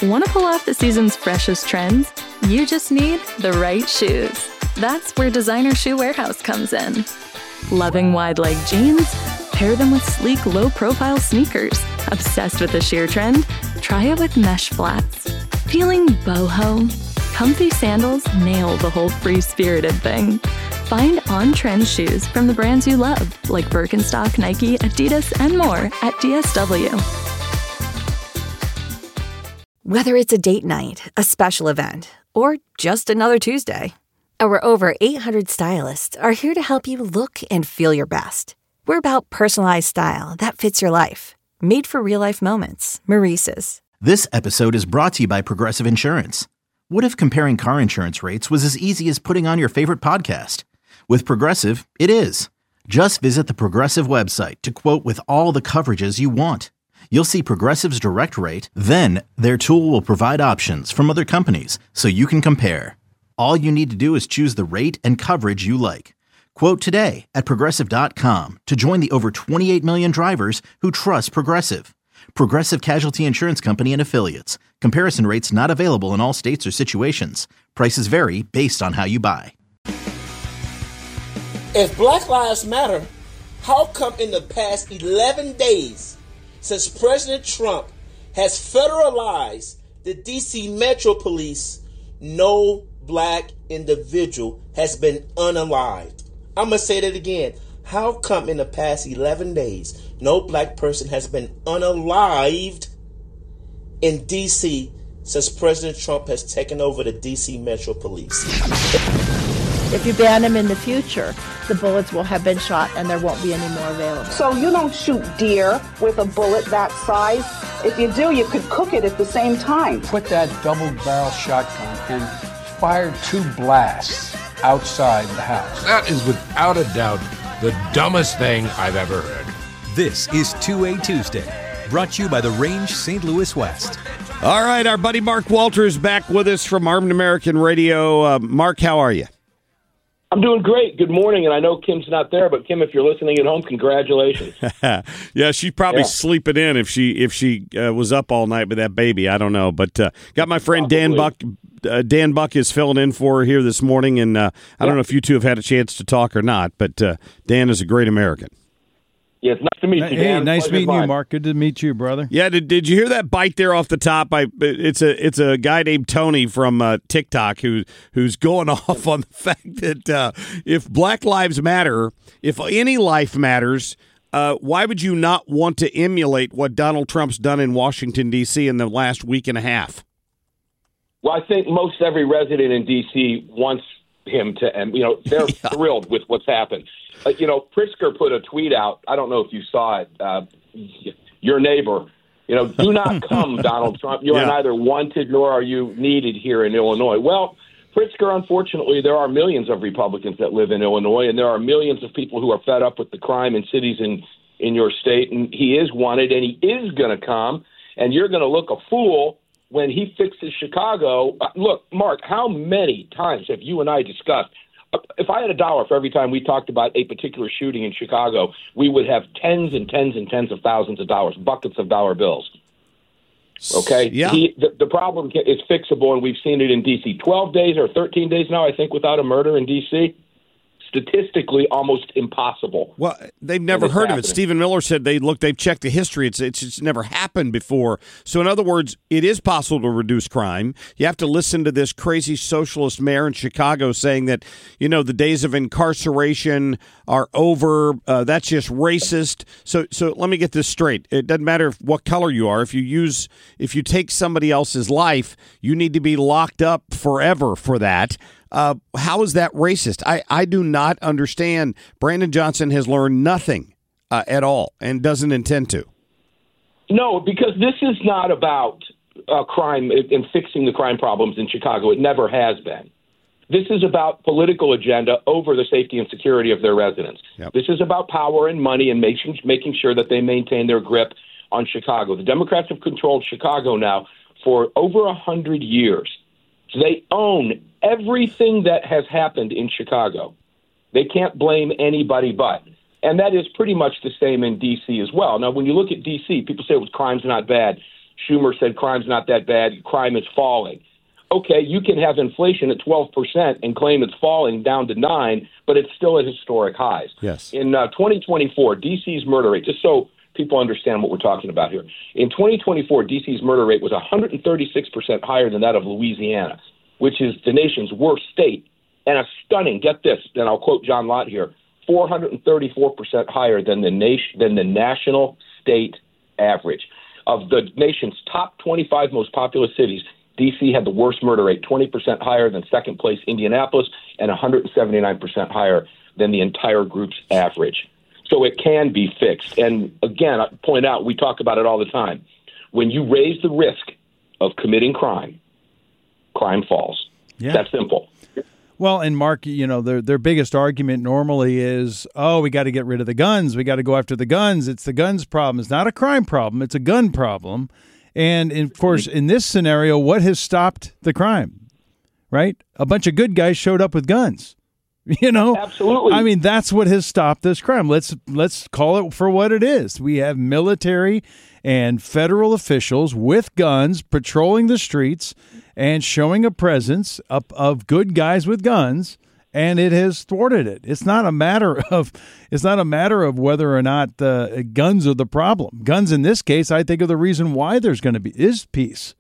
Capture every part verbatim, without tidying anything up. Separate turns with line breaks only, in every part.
Want to pull off the season's freshest trends? You just need the right shoes. That's where Designer Shoe Warehouse comes in. Loving wide-leg jeans? Pair them with sleek, low-profile sneakers. Obsessed with the sheer trend? Try it with mesh flats. Feeling boho? Comfy sandals nail the whole free-spirited thing. Find on-trend shoes from the brands you love, like Birkenstock, Nike, Adidas, and more at D S W.
Whether it's a date night, a special event, or just another Tuesday, our over eight hundred stylists are here to help you look and feel your best. We're about personalized style that fits your life. Made for real-life moments. Maurice's.
This episode is brought to you by Progressive Insurance. What if comparing car insurance rates was as easy as putting on your favorite podcast? With Progressive, it is. Just visit the Progressive website to quote with all the coverages you want. You'll see Progressive's direct rate, then their tool will provide options from other companies so you can compare. All you need to do is choose the rate and coverage you like. Quote today at Progressive dot com to join the over twenty-eight million drivers who trust Progressive. Progressive Casualty Insurance Company and Affiliates. Comparison rates not available in all states or situations. Prices vary based on how you buy.
If Black Lives Matter, how come in the past eleven days since President Trump has federalized the D C Metro Police, no black individual has been unalived? I'm going to say that again. How come in the past eleven days, no black person has been unalived in D C since President Trump has taken over the D C Metro Police?
If you ban them in the future, the bullets will have been shot and there won't be any more available.
So you don't shoot deer with a bullet that size. If you do, you could cook it at the same time.
Put that double-barrel shotgun and fire two blasts outside the house.
That is without a doubt the dumbest thing I've ever heard.
This is two A Tuesday, brought to you by the Range Saint Louis West.
All right, our buddy Mark Walters back with us from Armed American Radio. Uh, Mark, how are you?
I'm doing great. Good morning, and I know Kim's not there, but Kim, if you're listening at home, congratulations.
Yeah, she's probably
yeah.
sleeping in if she if she uh, was up all night with that baby. I don't know, but uh, got my friend probably. Dan Buck. Uh, Dan Buck is filling in for her here this morning, and uh, I yeah. don't know if you two have had a chance to talk or not, but uh, Dan is a great American.
Yeah, it's nice to meet you,
Hey,
Dan.
nice
Pleasure
meeting
fine.
you, Mark. Good to meet you, brother.
Yeah, did, did you hear that bite there off the top? I it's a it's a guy named Tony from uh, TikTok who who's going off on the fact that uh, if Black Lives Matter, if any life matters, uh, why would you not want to emulate what Donald Trump's done in Washington, D C in the last week and a half?
Well, I think most every resident in D C wants him to, and you know, they're yeah. thrilled with what's happened. Uh, you know, Pritzker put a tweet out. I don't know if you saw it. Uh, your neighbor, you know, do not come, Donald Trump. You yeah. are neither wanted nor are you needed here in Illinois. Well, Pritzker, unfortunately, there are millions of Republicans that live in Illinois, and there are millions of people who are fed up with the crime in cities in, in your state. And he is wanted, and he is going to come, and you're going to look a fool when he fixes Chicago. Uh, look, Mark, how many times have you and I discussed, uh, if I had a dollar for every time we talked about a particular shooting in Chicago, we would have tens and tens and tens of thousands of dollars, buckets of dollar bills. Okay?
Yeah.
He, the, the problem is fixable, and we've seen it in D C twelve days or thirteen days now, I think, without a murder in D C Statistically, almost impossible.
Well, they've never heard happening. of it. Stephen Miller said they look. They've checked the history. It's it's it's never happened before. So, in other words, it is possible to reduce crime. You have to listen to this crazy socialist mayor in Chicago saying that you know the days of incarceration are over. Uh, that's just racist. So, so let me get this straight. It doesn't matter if, what color you are. If you use, if you take somebody else's life, you need to be locked up forever for that. Uh, how is that racist? I, I do not understand. Brandon Johnson has learned nothing uh, at all and doesn't intend to.
No, because this is not about uh, crime and fixing the crime problems in Chicago. It never has been. This is about political agenda over the safety and security of their residents. Yep. This is about power and money and making, making sure that they maintain their grip on Chicago. The Democrats have controlled Chicago now for over one hundred years. So they own everything that has happened in Chicago. They can't blame anybody but. And that is pretty much the same in D C as well. Now, when you look at D C, people say, well, crime's not bad. Schumer said crime's not that bad. Crime is falling. Okay, you can have inflation at twelve percent and claim it's falling down to nine, but it's still at historic highs.
Yes.
In uh, twenty twenty-four, D C's murder rate, just so people understand what we're talking about here, in twenty twenty-four, D C's murder rate was one hundred thirty-six percent higher than that of Louisiana, which is the nation's worst state, and a stunning, get this, and I'll quote John Lott here, four hundred thirty-four percent higher than the nation than the national state average. Of the nation's top twenty-five most populous cities, D C had the worst murder rate, twenty percent higher than second place Indianapolis and one hundred seventy-nine percent higher than the entire group's average. So it can be fixed. And again, I point out, we talk about it all the time. When you raise the risk of committing crime, crime falls.
Yeah.
That's simple.
Well, and Mark, you know, their their biggest argument normally is, oh, we got to get rid of the guns. We got to go after the guns. It's the guns problem. It's not a crime problem. It's a gun problem. And, of course, in this scenario, what has stopped the crime, right? A bunch of good guys showed up with guns. You know,
absolutely.
I mean, that's what has stopped this crime. Let's let's call it for what it is. We have military and federal officials with guns patrolling the streets and showing a presence of, of good guys with guns, and it has thwarted it. It's not a matter of it's not a matter of whether or not the guns are the problem. Guns in this case, I think, are the reason why there's going to be is peace.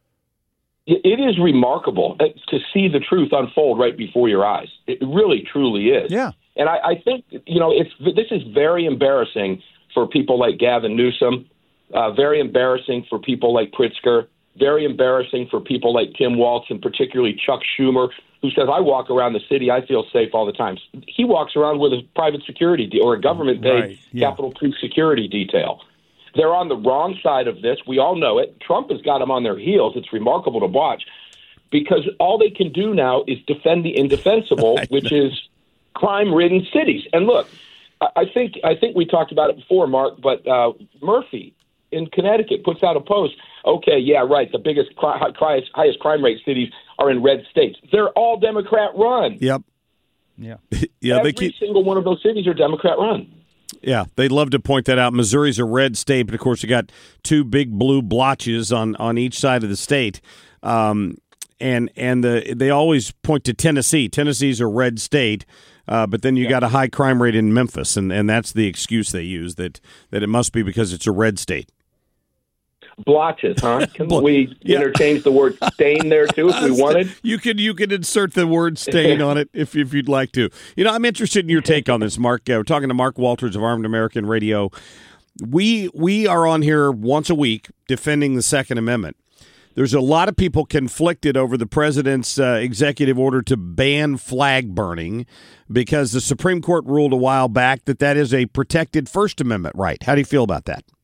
It is remarkable to see the truth unfold right before your eyes. It really, truly is.
Yeah.
And I, I think, you know, it's this is very embarrassing for people like Gavin Newsom, uh, very embarrassing for people like Pritzker, very embarrassing for people like Tim Walz, and particularly Chuck Schumer, who says, I walk around the city, I feel safe all the time. He walks around with a private security de- or a government-paid
right. yeah.
Capitol Police security detail. They're on the wrong side of this. We all know it. Trump has got them on their heels. It's remarkable to watch because all they can do now is defend the indefensible, which is crime-ridden cities. And look, I think I think we talked about it before, Mark, but uh, Murphy in Connecticut puts out a post. Okay, yeah, right. The biggest, cri- highest, highest crime rate cities are in red states. They're all Democrat-run.
Yep.
Yeah.
yeah.
Every
They keep...
single one of those cities are Democrat-run.
Yeah, they love to point that out. Missouri's a red state, but of course you got two big blue blotches on, on each side of the state, um, and and the, they always point to Tennessee. Tennessee's a red state, uh, but then you yeah. got a high crime rate in Memphis, and, and that's the excuse they use that that it must be because it's a red state.
Blotches, huh? Can we yeah. interchange the word stain there too if we wanted?
You could you could insert the word stain on it if if you'd like to. You know, I'm interested in your take on this, Mark. Uh, we're talking to Mark Walters of Armed American Radio. We we are on here once a week defending the Second Amendment. There's a lot of people conflicted over the president's uh, executive order to ban flag burning because the Supreme Court ruled a while back that that is a protected First Amendment right. How do you feel about that?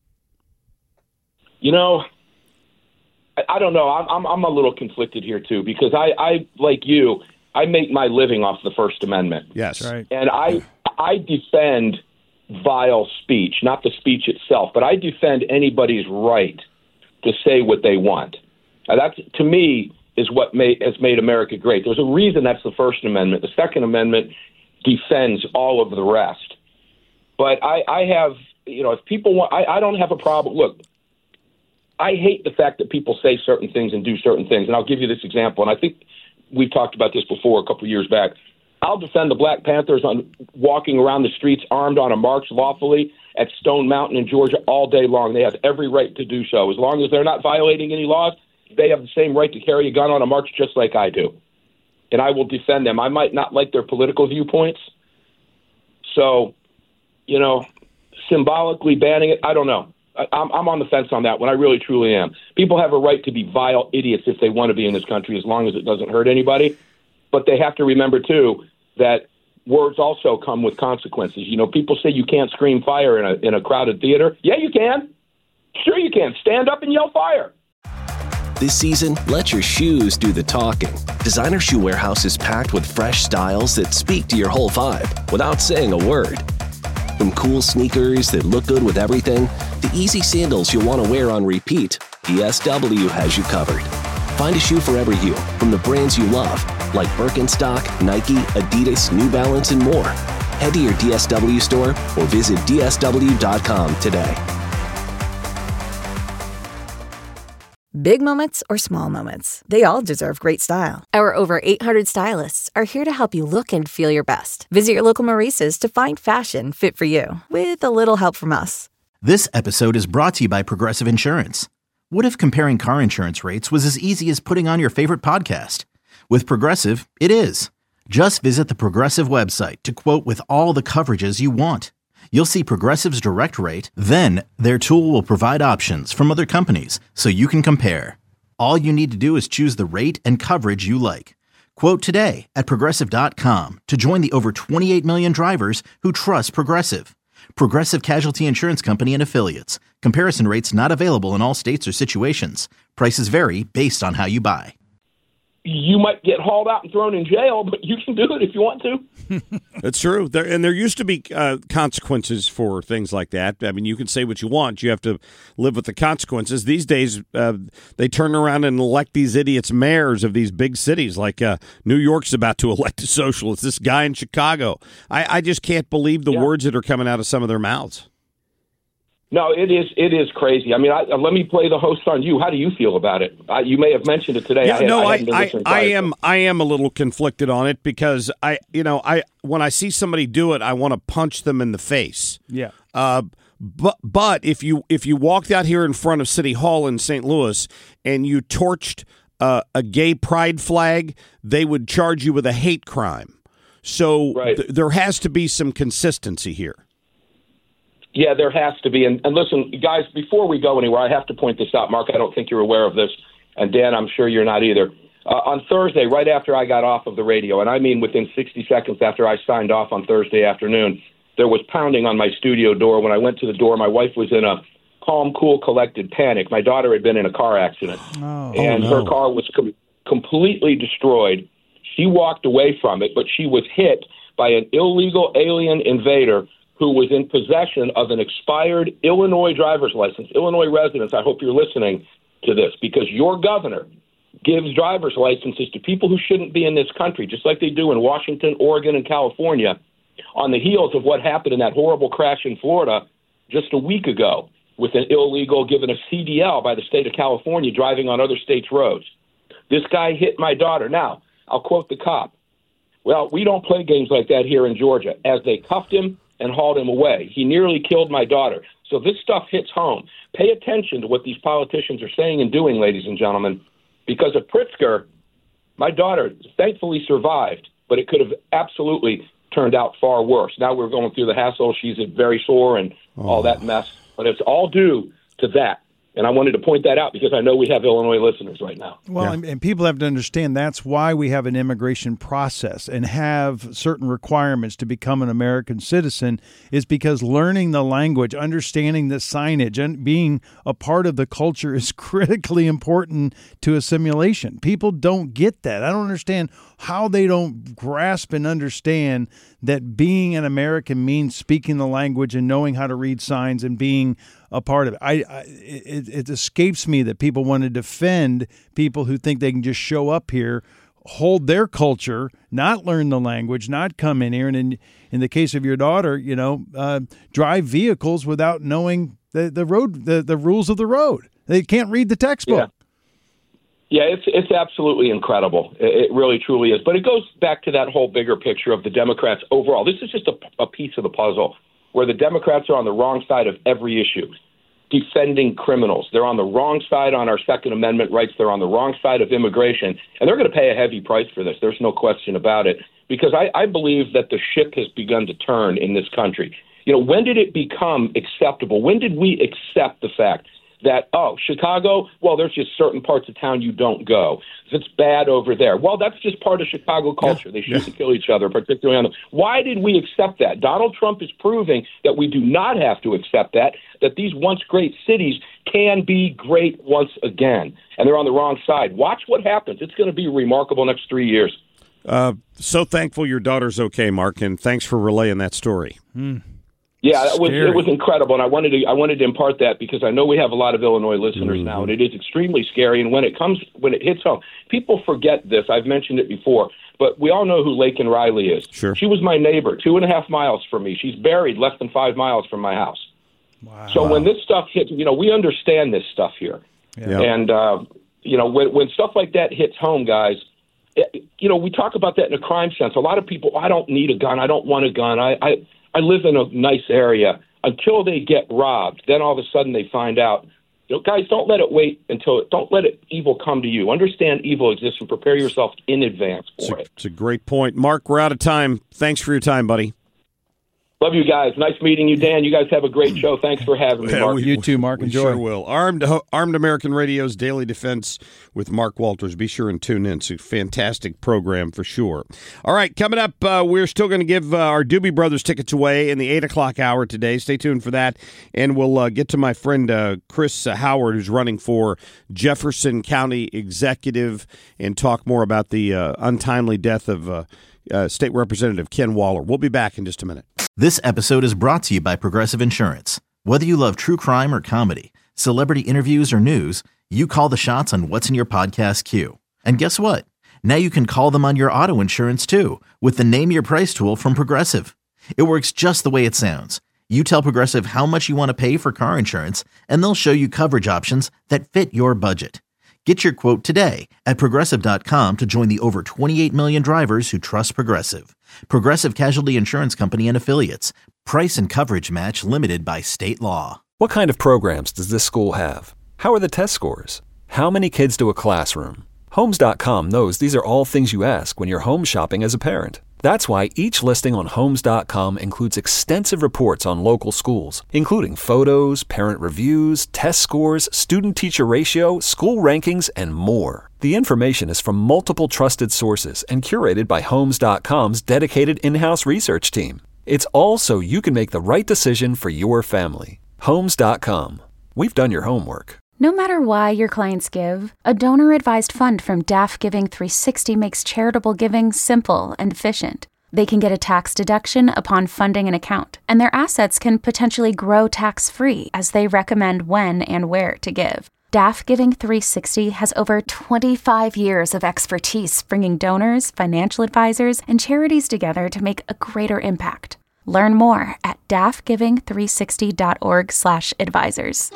You know, I, I don't know. I'm, I'm I'm a little conflicted here too because I, I like you, I make my living off the First Amendment.
Yes, right.
And I I defend vile speech, not the speech itself, but I defend anybody's right to say what they want. Now, that's to me is what made, has made America great. There's a reason that's the First Amendment. The Second Amendment defends all of the rest. But I, I have, you know, if people want, I, I don't have a problem. Look. I hate the fact that people say certain things and do certain things, and I'll give you this example, and I think we've talked about this before a couple of years back. I'll defend the Black Panthers on walking around the streets armed on a march lawfully at Stone Mountain in Georgia all day long. They have every right to do so. As long as they're not violating any laws, they have the same right to carry a gun on a march just like I do, and I will defend them. I might not like their political viewpoints, so, you know, symbolically banning it, I don't know. I'm, I'm on the fence on that one. I really, truly am. People have a right to be vile idiots if they want to be in this country, as long as it doesn't hurt anybody. But they have to remember, too, that words also come with consequences. You know, people say you can't scream fire in a in a crowded theater. Yeah, you can. Sure you can. Stand up and yell fire.
This season, let your shoes do the talking. Designer Shoe Warehouse is packed with fresh styles that speak to your whole vibe without saying a word. From cool sneakers that look good with everything, to easy sandals you'll want to wear on repeat, D S W has you covered. Find a shoe for every you from the brands you love, like Birkenstock, Nike, Adidas, New Balance, and more. Head to your D S W store or visit D S W dot com today.
Big moments or small moments, they all deserve great style. Our over eight hundred stylists are here to help you look and feel your best. Visit your local Maurice's to find fashion fit for you, with a little help from us.
This episode is brought to you by Progressive Insurance. What if comparing car insurance rates was as easy as putting on your favorite podcast? With Progressive, it is. Just visit the Progressive website to quote with all the coverages you want. You'll see Progressive's direct rate, then their tool will provide options from other companies so you can compare. All you need to do is choose the rate and coverage you like. Quote today at Progressive dot com to join the over twenty-eight million drivers who trust Progressive. Progressive Casualty Insurance Company and Affiliates. Comparison rates not available in all states or situations. Prices vary based on how you buy.
You might get hauled out and thrown in jail, but you can do it if you want to.
That's true. There, and there used to be uh, consequences for things like that. I mean, you can say what you want. You have to live with the consequences. These days, uh, they turn around and elect these idiots mayors of these big cities, like uh, New York's about to elect a socialist. This guy in Chicago. I, I just can't believe the yeah. words that are coming out of some of their mouths.
No, it is it is crazy. I mean, I, let me play the host on you. How do you feel about it? I, you may have mentioned it today.
Yeah,
I had,
no,
I,
I, I, I am I am a little conflicted on it because I, you know, I when I see somebody do it, I want to punch them in the face.
Yeah.
Uh, but but if you if you walked out here in front of City Hall in Saint Louis and you torched uh, a gay pride flag, they would charge you with a hate crime. So
right.
th- there has to be some consistency here.
Yeah, there has to be. And, and listen, guys, before we go anywhere, I have to point this out. Mark, I don't think you're aware of this. And Dan, I'm sure you're not either. Uh, on Thursday, right after I got off of the radio, and I mean within sixty seconds after I signed off on Thursday afternoon, there was pounding on my studio door. When I went to the door, my wife was in a calm, cool, collected panic. My daughter had been in a car accident,
oh,
and
oh, no.
her car was com- completely destroyed. She walked away from it, but she was hit by an illegal alien invader who was in possession of an expired Illinois driver's license. Illinois residents, I hope you're listening to this, because your governor gives driver's licenses to people who shouldn't be in this country, just like they do in Washington, Oregon, and California, on the heels of what happened in that horrible crash in Florida just a week ago with an illegal given a C D L by the state of California driving on other states' roads. This guy hit my daughter. Now, I'll quote the cop. Well, we don't play games like that here in Georgia. As they cuffed him and hauled him away, he nearly killed my daughter. So this stuff hits home. Pay attention to what these politicians are saying and doing, ladies and gentlemen, because of Pritzker, my daughter thankfully survived, but it could have absolutely turned out far worse. Now we're going through the hassle. She's very sore and oh. all that mess, but it's all due to that. And I wanted to point that out because I know we have Illinois listeners right now.
Well, yeah. and, and people have to understand that's why we have an immigration process and have certain requirements to become an American citizen, is because learning the language, understanding the signage, and being a part of the culture is critically important to assimilation. People don't get that. I don't understand how they don't grasp and understand that being an American means speaking the language and knowing how to read signs and being a part of it. I, I it, it escapes me that people want to defend people who think they can just show up here, hold their culture, not learn the language, not come in here, and in in the case of your daughter, you know, uh, drive vehicles without knowing the the road, the, the rules of the road. They can't read the textbook.
Yeah. Yeah, it's it's absolutely incredible. It really, truly is. But it goes back to that whole bigger picture of the Democrats overall. This is just a, a piece of the puzzle where the Democrats are on the wrong side of every issue, defending criminals. They're on the wrong side on our Second Amendment rights. They're on the wrong side of immigration. And they're going to pay a heavy price for this. There's no question about it. Because I, I believe that the ship has begun to turn in this country. You know, when did it become acceptable? When did we accept the fact that, oh, Chicago, well, there's just certain parts of town you don't go. It's bad over there. Well, that's just part of Chicago culture. Yeah. They shoot yeah. and kill each other, particularly on the... Why did we accept that? Donald Trump is proving that we do not have to accept that, that these once great cities can be great once again. And they're on the wrong side. Watch what happens. It's going to be a remarkable next three years.
Uh, so thankful your daughter's okay, Mark, and thanks for relaying that story.
Mm.
Yeah, it was it was incredible, and I wanted to I wanted to impart that because I know we have a lot of Illinois listeners mm-hmm. now, and it is extremely scary. And when it comes when it hits home, people forget this. I've mentioned it before, but we all know who Laken Riley is.
Sure,
she was my neighbor, two and a half miles from me. She's buried less than five miles from my house.
Wow.
So when this stuff hits, you know, we understand this stuff here.
Yeah.
And, uh, you know, when, when stuff like that hits home, guys, it, you know, we talk about that in a crime sense. A lot of people, I don't need a gun. I don't want a gun. I, I, I live in a nice area. Until they get robbed, then all of a sudden they find out. You know, guys, don't let it wait until – don't let it, evil come to you. Understand evil exists and prepare yourself in advance for
it's a,
it.
It's a great point. Mark, we're out of time. Thanks for your time, buddy.
Love you guys. Nice meeting you, Dan. You guys have a great show. Thanks for having me, Mark.
You too, Mark.
We
Enjoy.
sure will. Armed Armed American Radio's Daily Defense with Mark Walters. Be sure and tune in. It's a fantastic program for sure. All right, coming up, uh, we're still going to give uh, our Doobie Brothers tickets away in the eight o'clock hour today. Stay tuned for that. And we'll uh, get to my friend uh, Chris uh, Howard, who's running for Jefferson County Executive, and talk more about the uh, untimely death of uh, uh, State Representative Ken Waller. We'll be back in just a minute.
This episode is brought to you by Progressive Insurance. Whether you love true crime or comedy, celebrity interviews or news, you call the shots on what's in your podcast queue. And guess what? Now you can call them on your auto insurance too with the Name Your Price tool from Progressive. It works just the way it sounds. You tell Progressive how much you want to pay for car insurance, and they'll show you coverage options that fit your budget. Get your quote today at Progressive dot com to join the over twenty-eight million drivers who trust Progressive. Progressive Casualty Insurance Company and Affiliates. Price and coverage match limited by state law.
What kind of programs does this school have? How are the test scores? How many kids do a classroom? Homes dot com knows these are all things you ask when you're home shopping as a parent. That's why each listing on Homes dot com includes extensive reports on local schools, including photos, parent reviews, test scores, student-teacher ratio, school rankings, and more. The information is from multiple trusted sources and curated by Homes dot com's dedicated in-house research team. It's all so you can make the right decision for your family. Homes dot com. We've done your homework.
No matter why your clients give, a donor-advised fund from D A F Giving three sixty makes charitable giving simple and efficient. They can get a tax deduction upon funding an account, and their assets can potentially grow tax-free as they recommend when and where to give. D A F Giving three sixty has over twenty-five years of expertise bringing donors, financial advisors, and charities together to make a greater impact. Learn more at D A F giving three sixty dot org slash advisors.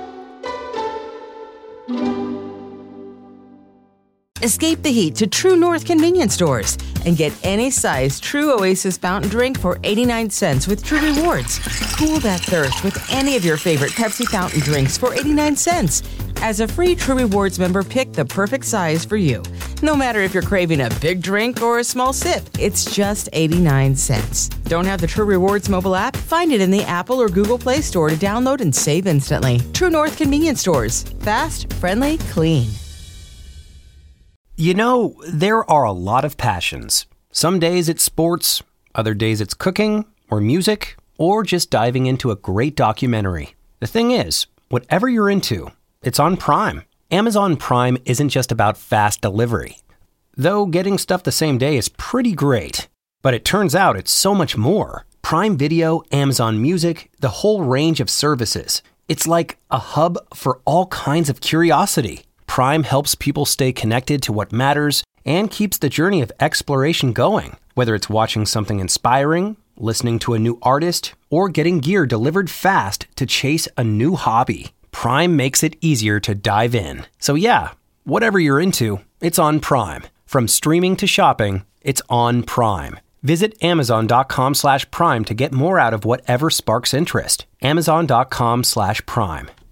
Escape the heat to True North convenience stores and get any size True Oasis fountain drink for eighty-nine cents with True Rewards. Cool that thirst with any of your favorite Pepsi fountain drinks for eighty-nine cents. As a free True Rewards member, pick the perfect size for you. No matter if you're craving a big drink or a small sip, it's just eighty-nine cents. Don't have the True Rewards mobile app? Find it in the Apple or Google Play Store to download and save instantly. True North convenience stores. Fast, friendly, clean.
You know, there are a lot of passions. Some days it's sports, other days it's cooking, or music, or just diving into a great documentary. The thing is, whatever you're into, it's on Prime. Amazon Prime isn't just about fast delivery. Though getting stuff the same day is pretty great. But it turns out it's so much more. Prime Video, Amazon Music, the whole range of services. It's like a hub for all kinds of curiosity. Prime helps people stay connected to what matters and keeps the journey of exploration going. Whether it's watching something inspiring, listening to a new artist, or getting gear delivered fast to chase a new hobby, Prime makes it easier to dive in. So yeah, whatever you're into, it's on Prime. From streaming to shopping, it's on Prime. Visit Amazon.com slash Prime to get more out of whatever sparks interest. Amazon.com slash Prime.